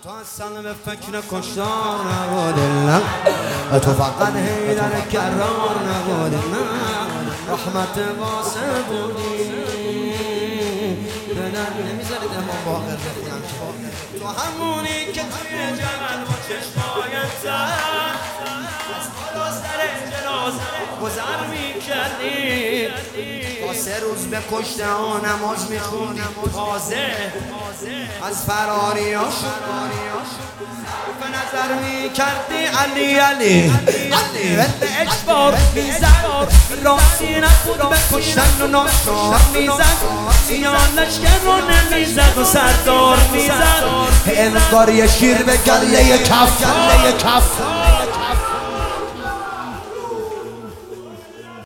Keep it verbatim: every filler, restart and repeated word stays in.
تو اصلا به فکر کشتار نبودی نه، تو فقط حیدر کرار نبودی نه، رحمت واسه بودی نمیذارید امام باقر بخونم که تو همونی که توی جمل با چشمایت زد از بالا سر جنازه گذر میکردی، تا سه روز به کشته ها نماز میخوندی، تازه از فراریاش به نظر میکردی علی علی علی به اجبار میزد، راستی نبود به کشتن و ناشار میزد، سیان لشکر رو نمیزد و سردار میزد، انگار یه شیر به گله کف گله کف